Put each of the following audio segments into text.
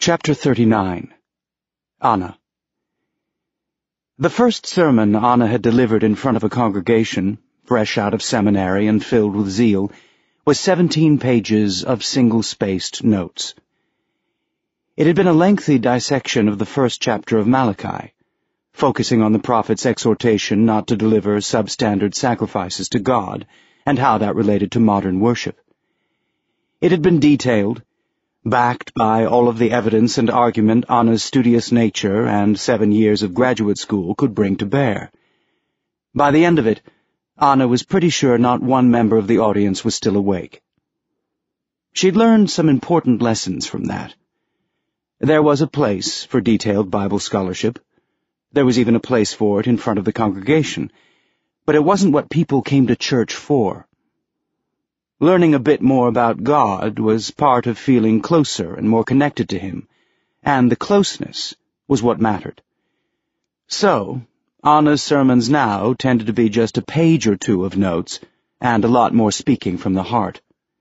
Chapter 39. Anna. The first sermon Anna had delivered in front of a congregation, fresh out of seminary and filled with zeal, was 17 pages of single-spaced notes. It had been a lengthy dissection of the first chapter of Malachi, focusing on the prophet's exhortation not to deliver substandard sacrifices to God and how that related to modern worship. It had been detailed, backed by all of the evidence and argument Anna's studious nature and 7 years of graduate school could bring to bear. By the end of it, Anna was pretty sure not one member of the audience was still awake. She'd learned some important lessons from that. There was a place for detailed Bible scholarship. There was even a place for it in front of the congregation, but it wasn't what people came to church for. Learning a bit more about God was part of feeling closer and more connected to Him, and the closeness was what mattered. So, Anna's sermons now tended to be just a page or two of notes, and a lot more speaking from the heart.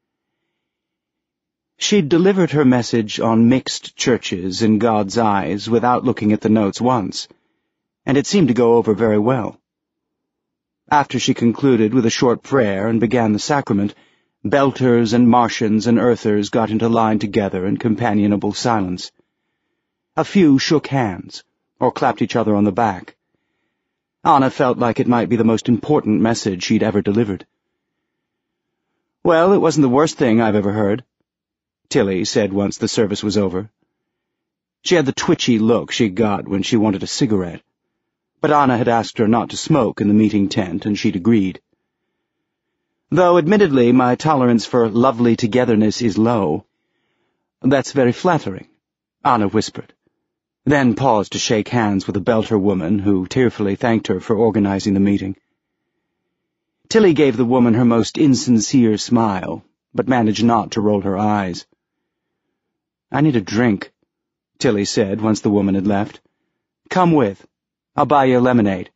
She'd delivered her message on mixed churches in God's eyes without looking at the notes once, and it seemed to go over very well. After she concluded with a short prayer and began the sacrament, Belters and Martians and Earthers got into line together in companionable silence. A few shook hands, or clapped each other on the back. Anna felt like it might be the most important message she'd ever delivered. "Well, it wasn't the worst thing I've ever heard," Tilly said once the service was over. She had the twitchy look she got when she wanted a cigarette, but Anna had asked her not to smoke in the meeting tent, and she'd agreed. "Though, admittedly, my tolerance for lovely togetherness is low." "That's very flattering," Anna whispered, then paused to shake hands with a Belter woman who tearfully thanked her for organizing the meeting. Tilly gave the woman her most insincere smile, but managed not to roll her eyes. "I need a drink," Tilly said once the woman had left. "Come with. I'll buy you a lemonade."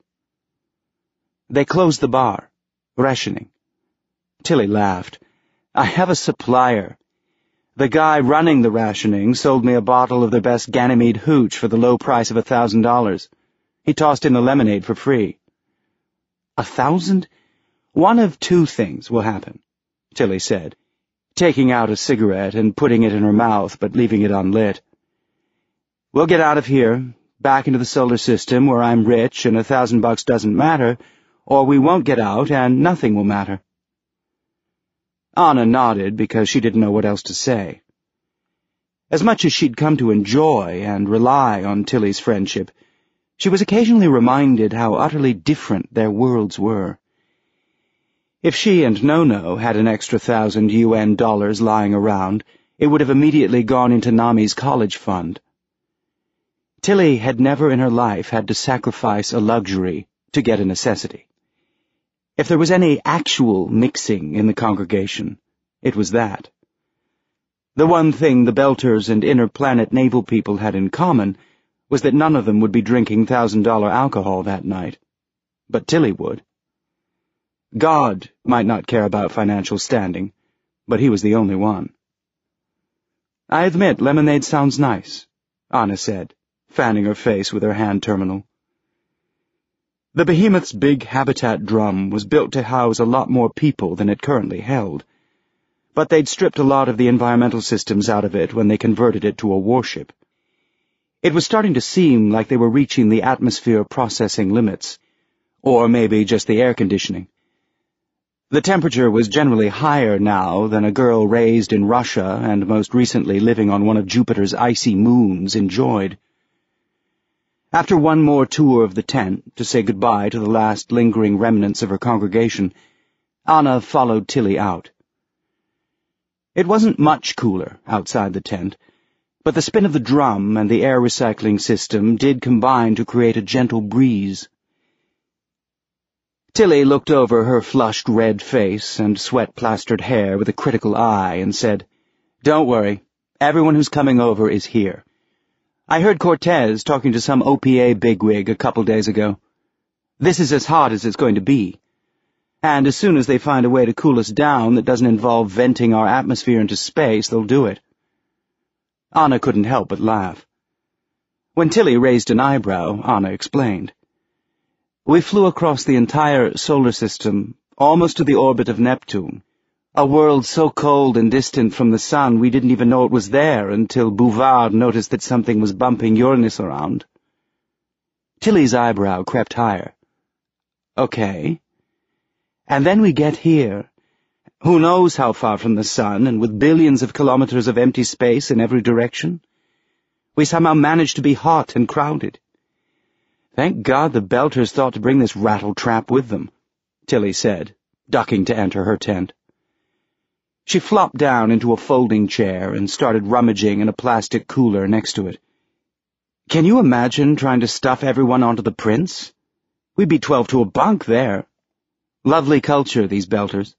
They closed the bar, rationing. Tilly laughed. "I have a supplier. The guy running the rationing sold me a bottle of their best Ganymede hooch for the low price of $1,000. He tossed in the lemonade for free." "1,000? One of two things will happen," Tilly said, taking out a cigarette and putting it in her mouth but leaving it unlit. "We'll get out of here, back into the solar system where I'm rich and $1,000 doesn't matter, or we won't get out and nothing will matter." Anna nodded because she didn't know what else to say. As much as she'd come to enjoy and rely on Tilly's friendship, she was occasionally reminded how utterly different their worlds were. If she and Nono had an extra $1,000 lying around, it would have immediately gone into Nami's college fund. Tilly had never in her life had to sacrifice a luxury to get a necessity. If there was any actual mixing in the congregation, it was that. The one thing the Belters and Inner Planet naval people had in common was that none of them would be drinking $1,000 alcohol that night. But Tilly would. God might not care about financial standing, but he was the only one. "I admit lemonade sounds nice," Anna said, fanning her face with her hand terminal. The behemoth's big habitat drum was built to house a lot more people than it currently held, but they'd stripped a lot of the environmental systems out of it when they converted it to a warship. It was starting to seem like they were reaching the atmosphere processing limits, or maybe just the air conditioning. The temperature was generally higher now than a girl raised in Russia and most recently living on one of Jupiter's icy moons enjoyed. After one more tour of the tent to say goodbye to the last lingering remnants of her congregation, Anna followed Tilly out. It wasn't much cooler outside the tent, but the spin of the drum and the air recycling system did combine to create a gentle breeze. Tilly looked over her flushed red face and sweat-plastered hair with a critical eye and said, "Don't worry, everyone who's coming over is here. I heard Cortez talking to some OPA bigwig a couple days ago. This is as hot as it's going to be. And as soon as they find a way to cool us down that doesn't involve venting our atmosphere into space, they'll do it." Anna couldn't help but laugh. When Tilly raised an eyebrow, Anna explained. We flew across the entire solar system, almost to the orbit of Neptune, a world so cold and distant from the sun we didn't even know it was there until Bouvard noticed that something was bumping Uranus around. Tilly's eyebrow crept higher. Okay. And then we get here. Who knows how far from the sun, and with billions of kilometers of empty space in every direction? We somehow managed to be hot and crowded. Thank God the Belters thought to bring this rattle-trap with them, Tilly said, ducking to enter her tent. She flopped down into a folding chair and started rummaging in a plastic cooler next to it. Can you imagine trying to stuff everyone onto the Prince? We'd be 12 to a bunk there. Lovely culture, these Belters.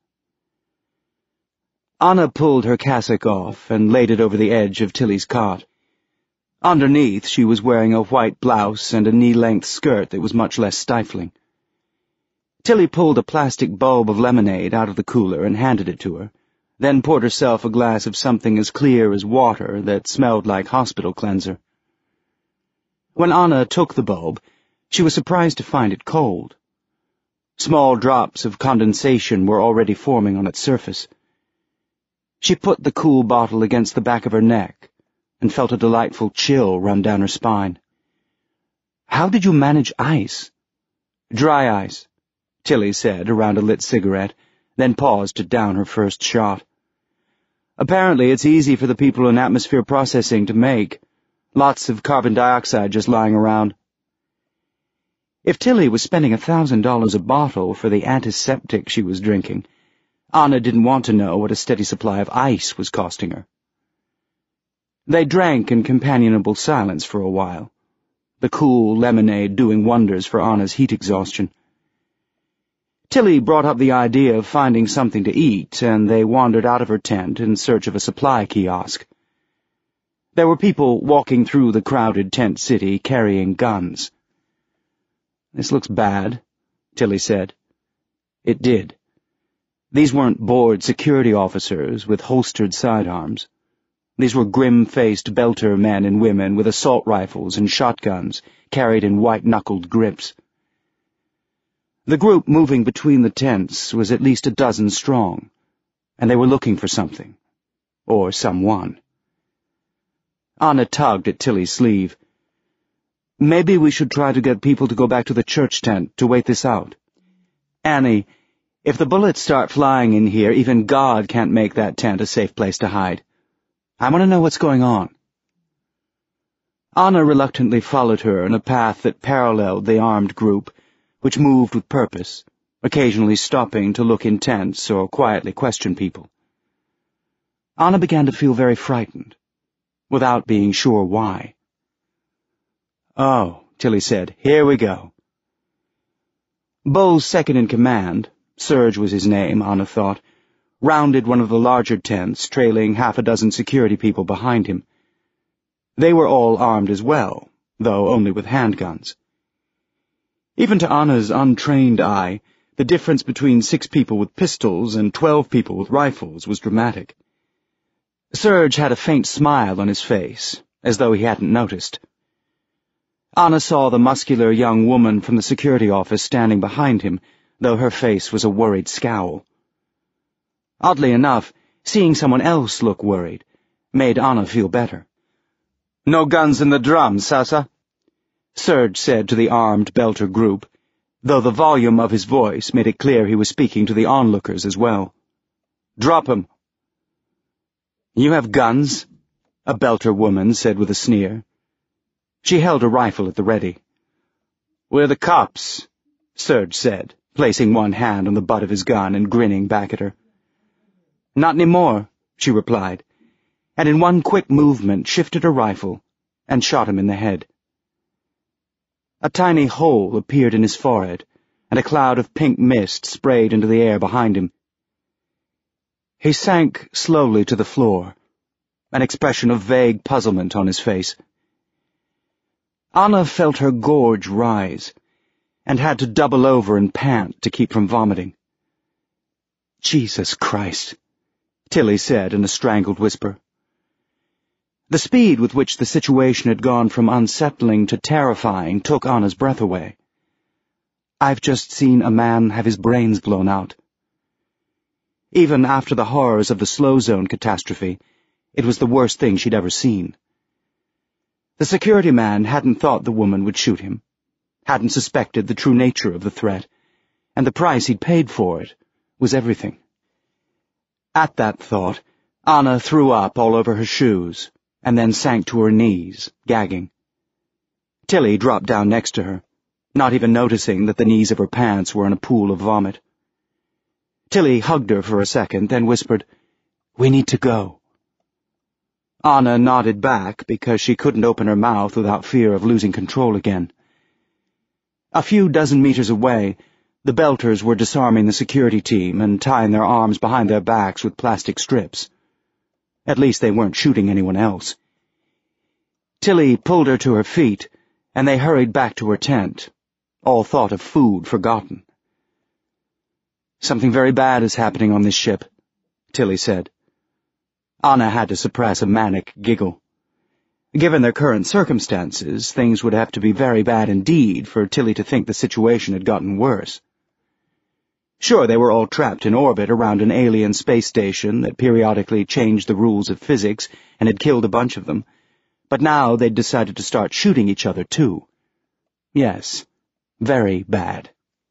Anna pulled her cassock off and laid it over the edge of Tilly's cot. Underneath, she was wearing a white blouse and a knee-length skirt that was much less stifling. Tilly pulled a plastic bulb of lemonade out of the cooler and handed it to her, then poured herself a glass of something as clear as water that smelled like hospital cleanser. When Anna took the bulb, she was surprised to find it cold. Small drops of condensation were already forming on its surface. She put the cool bottle against the back of her neck and felt a delightful chill run down her spine. How did you manage ice? Dry ice, Tilly said around a lit cigarette, then paused to down her first shot. Apparently it's easy for the people in atmosphere processing to make. Lots of carbon dioxide just lying around. If Tilly was spending $1,000 a bottle for the antiseptic she was drinking, Anna didn't want to know what a steady supply of ice was costing her. They drank in companionable silence for a while, the cool lemonade doing wonders for Anna's heat exhaustion. Tilly brought up the idea of finding something to eat, and they wandered out of her tent in search of a supply kiosk. There were people walking through the crowded tent city carrying guns. This looks bad, Tilly said. It did. These weren't bored security officers with holstered sidearms. These were grim-faced Belter men and women with assault rifles and shotguns carried in white-knuckled grips. The group moving between the tents was at least a dozen strong, and they were looking for something, or someone. Anna tugged at Tilly's sleeve. Maybe we should try to get people to go back to the church tent to wait this out. Annie, if the bullets start flying in here, even God can't make that tent a safe place to hide. I want to know what's going on. Anna reluctantly followed her in a path that paralleled the armed group, which moved with purpose, occasionally stopping to look intense or quietly question people. Anna began to feel very frightened, without being sure why. Oh, Tilly said, here we go. Bull's second-in-command, Serge was his name, Anna thought, rounded one of the larger tents, trailing half a dozen security people behind him. They were all armed as well, though only with handguns. Even to Anna's untrained eye, the difference between 6 people with pistols and 12 people with rifles was dramatic. Serge had a faint smile on his face, as though he hadn't noticed. Anna saw the muscular young woman from the security office standing behind him, though her face was a worried scowl. Oddly enough, seeing someone else look worried made Anna feel better. No guns in the drums, Sasa? Serge said to the armed Belter group, though the volume of his voice made it clear he was speaking to the onlookers as well. Drop 'em. You have guns? A Belter woman said with a sneer. She held a rifle at the ready. We're the cops, Serge said, placing one hand on the butt of his gun and grinning back at her. Not anymore, she replied, and in one quick movement shifted her rifle and shot him in the head. A tiny hole appeared in his forehead, and a cloud of pink mist sprayed into the air behind him. He sank slowly to the floor, an expression of vague puzzlement on his face. Anna felt her gorge rise, and had to double over and pant to keep from vomiting. Jesus Christ, Tilly said in a strangled whisper. The speed with which the situation had gone from unsettling to terrifying took Anna's breath away. "I've just seen a man have his brains blown out." Even after the horrors of the Slow Zone catastrophe, it was the worst thing she'd ever seen. The security man hadn't thought the woman would shoot him, hadn't suspected the true nature of the threat, and the price he'd paid for it was everything. At that thought, Anna threw up all over her shoes, and then sank to her knees, gagging. Tilly dropped down next to her, not even noticing that the knees of her pants were in a pool of vomit. Tilly hugged her for a second, then whispered, "We need to go." Anna nodded back because she couldn't open her mouth without fear of losing control again. A few dozen meters away, the Belters were disarming the security team and tying their arms behind their backs with plastic strips. At least they weren't shooting anyone else. Tilly pulled her to her feet, and they hurried back to her tent, all thought of food forgotten. "Something very bad is happening on this ship," Tilly said. Anna had to suppress a manic giggle. Given their current circumstances, things would have to be very bad indeed for Tilly to think the situation had gotten worse. Sure, they were all trapped in orbit around an alien space station that periodically changed the rules of physics and had killed a bunch of them, but now they'd decided to start shooting each other too. Yes, very bad.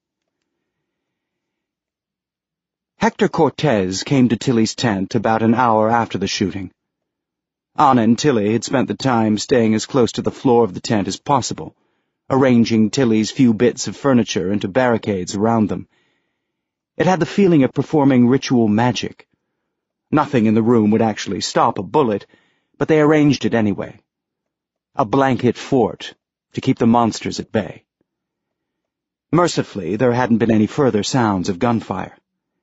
Hector Cortez came to Tilly's tent about an hour after the shooting. Anna and Tilly had spent the time staying as close to the floor of the tent as possible, arranging Tilly's few bits of furniture into barricades around them. It had the feeling of performing ritual magic. Nothing in the room would actually stop a bullet, but they arranged it anyway. A blanket fort to keep the monsters at bay. Mercifully, there hadn't been any further sounds of gunfire.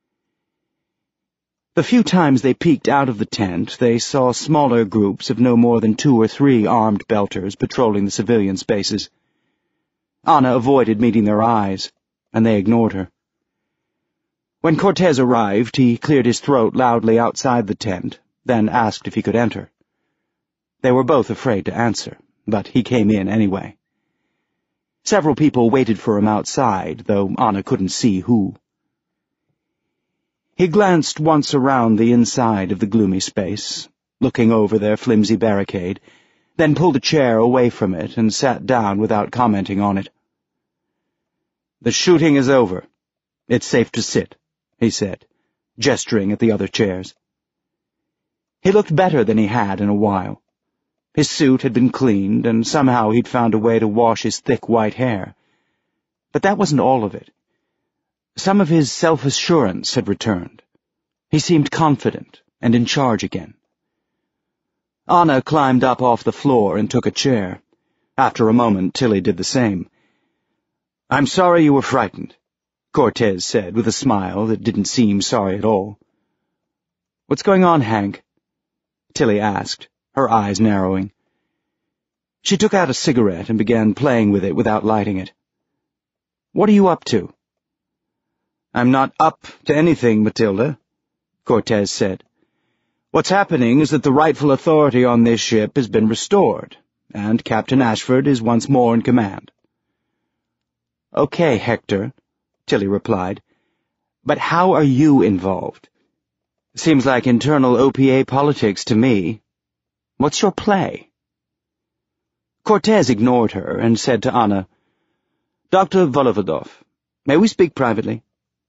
The few times they peeked out of the tent, they saw smaller groups of no more than 2 or 3 armed Belters patrolling the civilian spaces. Anna avoided meeting their eyes, and they ignored her. When Cortez arrived, he cleared his throat loudly outside the tent, then asked if he could enter. They were both afraid to answer, but he came in anyway. Several people waited for him outside, though Anna couldn't see who. He glanced once around the inside of the gloomy space, looking over their flimsy barricade, then pulled a chair away from it and sat down without commenting on it. "The shooting is over. It's safe to sit," he said, gesturing at the other chairs. He looked better than he had in a while. His suit had been cleaned, and somehow he'd found a way to wash his thick white hair. But that wasn't all of it. Some of his self-assurance had returned. He seemed confident and in charge again. Anna climbed up off the floor and took a chair. After a moment, Tilly did the same. "I'm sorry you were frightened," Cortez said with a smile that didn't seem sorry at all. "What's going on, Hank?" Tilly asked, her eyes narrowing. She took out a cigarette and began playing with it without lighting it. "What are you up to?" "I'm not up to anything, Matilda," Cortez said. "What's happening is that the rightful authority on this ship has been restored, and Captain Ashford is once more in command." "Okay, Hector," Tilly replied. "But how are you involved? Seems like internal OPA politics to me. What's your play?" Cortez ignored her and said to Anna, "Dr. Volovodov, may we speak privately?"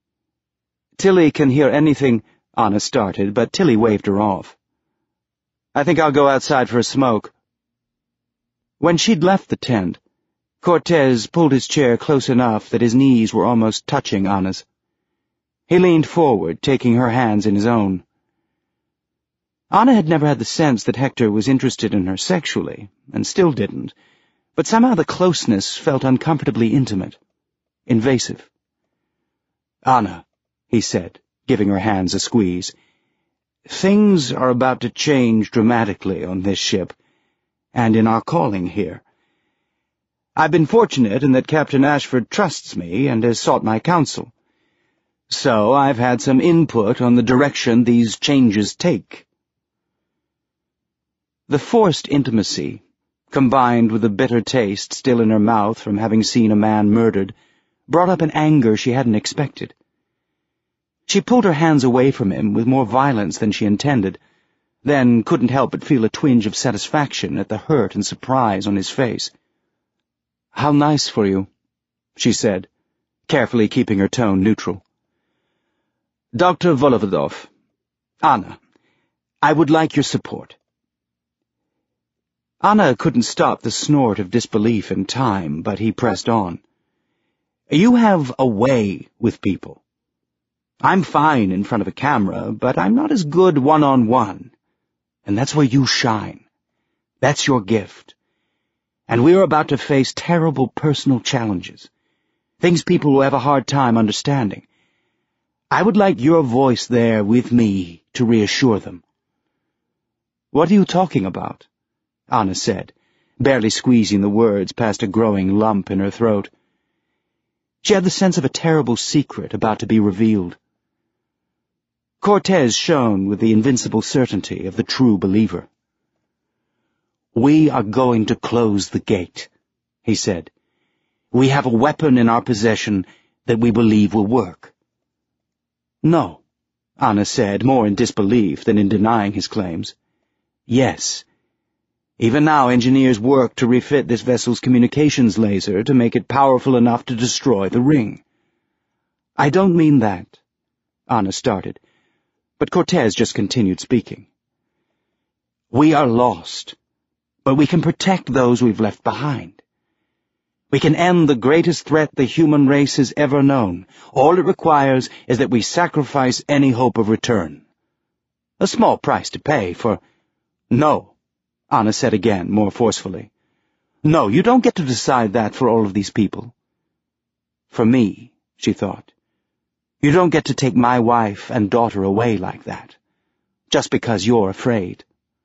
"Tilly can hear anything," Anna started, but Tilly waved her off. "I think I'll go outside for a smoke." When she'd left the tent, Cortez pulled his chair close enough that his knees were almost touching Anna's. He leaned forward, taking her hands in his own. Anna had never had the sense that Hector was interested in her sexually, and still didn't, but somehow the closeness felt uncomfortably intimate, invasive. "Anna," he said, giving her hands a squeeze, "things are about to change dramatically on this ship, and in our calling here. I've been fortunate in that Captain Ashford trusts me and has sought my counsel. So I've had some input on the direction these changes take." The forced intimacy, combined with the bitter taste still in her mouth from having seen a man murdered, brought up an anger she hadn't expected. She pulled her hands away from him with more violence than she intended, then couldn't help but feel a twinge of satisfaction at the hurt and surprise on his face. "How nice for you," she said, carefully keeping her tone neutral. "Dr. Volovodov, Anna, I would like your support." Anna couldn't stop the snort of disbelief in time, but he pressed on. "You have a way with people. I'm fine in front of a camera, but I'm not as good one-on-one. And that's where you shine. That's your gift. And we're about to face terrible personal challenges, things people will have a hard time understanding. I would like your voice there with me to reassure them." "What are you talking about?" Anna said, barely squeezing the words past a growing lump in her throat. She had the sense of a terrible secret about to be revealed. Cortez shone with the invincible certainty of the true believer. "We are going to close the gate," he said. "We have a weapon in our possession that we believe will work." "No," Anna said, more in disbelief than in denying his claims. "Yes. Even now engineers work to refit this vessel's communications laser to make it powerful enough to destroy the ring." "I don't mean that," Anna started, but Cortez just continued speaking. "We are lost, but we can protect those we've left behind. We can end the greatest threat the human race has ever known. All it requires is that we sacrifice any hope of return. A small price to pay for—" "No," Anna said again, more forcefully. "No, you don't get to decide that for all of these people." "For me," she thought. "You don't get to take my wife and daughter away like that, just because you're afraid.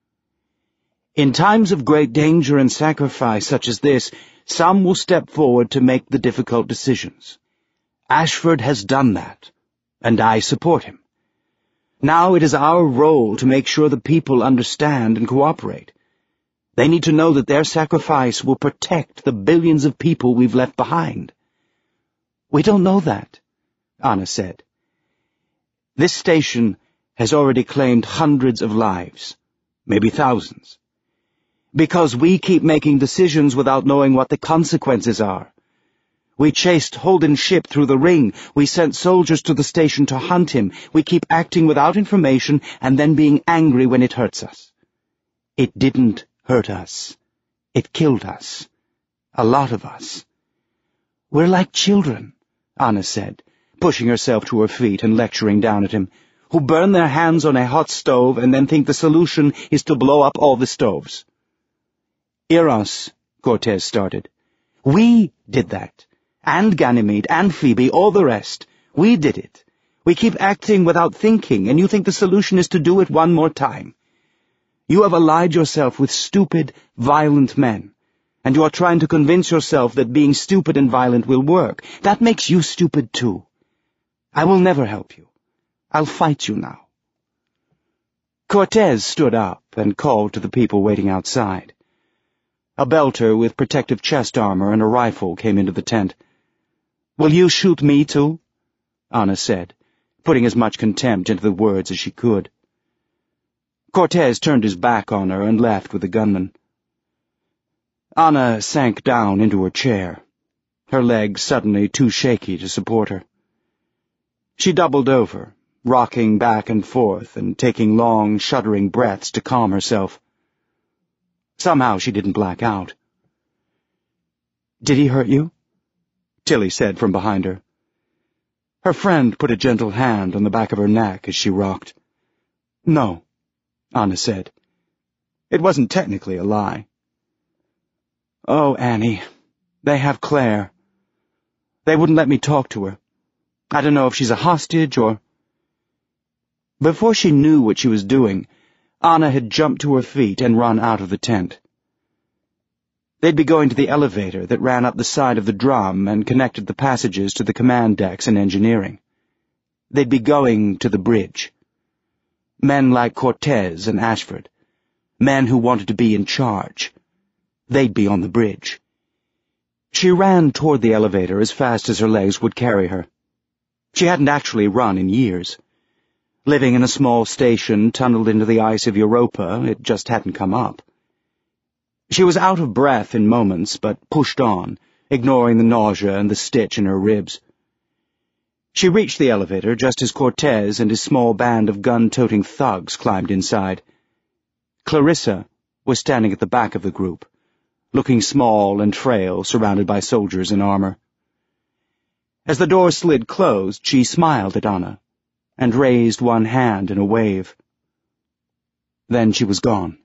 In times of great danger and sacrifice such as this, some will step forward to make the difficult decisions. Ashford has done that, and I support him. Now it is our role to make sure the people understand and cooperate. They need to know that their sacrifice will protect the billions of people we've left behind." "We don't know that," Anna said. "This station has already claimed hundreds of lives, maybe thousands. Because we keep making decisions without knowing what the consequences are. We chased Holden's ship through the ring. We sent soldiers to the station to hunt him. We keep acting without information and then being angry when it hurts us. It didn't hurt us. It killed us. A lot of us." "We're like children," Anna said, pushing herself to her feet and lecturing down at him, "who burn their hands on a hot stove and then think the solution is to blow up all the stoves." "Eros," Cortez started. "We did that. And Ganymede, and Phoebe, all the rest. We did it. We keep acting without thinking, and you think the solution is to do it one more time. You have allied yourself with stupid, violent men, and you are trying to convince yourself that being stupid and violent will work. That makes you stupid too. I will never help you. I'll fight you now." Cortez stood up and called to the people waiting outside. A belter with protective chest armor and a rifle came into the tent. "Will you shoot me too?" Anna said, putting as much contempt into the words as she could. Cortez turned his back on her and left with the gunman. Anna sank down into her chair, her legs suddenly too shaky to support her. She doubled over, rocking back and forth and taking long, shuddering breaths to calm herself. Somehow she didn't black out. "Did he hurt you?" Tilly said from behind her. Her friend put a gentle hand on the back of her neck as she rocked. "No," Anna said. It wasn't technically a lie. "Oh, Annie, they have Claire. They wouldn't let me talk to her. I don't know if she's a hostage or—" Before she knew what she was doing, Anna had jumped to her feet and run out of the tent. They'd be going to the elevator that ran up the side of the drum and connected the passages to the command decks and engineering. They'd be going to the bridge. Men like Cortez and Ashford. men who wanted to be in charge. They'd be on the bridge. She ran toward the elevator as fast as her legs would carry her. She hadn't actually run in years. Living in a small station tunneled into the ice of Europa, it just hadn't come up. She was out of breath in moments, but pushed on, ignoring the nausea and the stitch in her ribs. She reached the elevator just as Cortez and his small band of gun-toting thugs climbed inside. Clarissa was standing at the back of the group, looking small and frail, surrounded by soldiers in armor. As the door slid closed, she smiled at Anna and raised one hand in a wave. Then she was gone.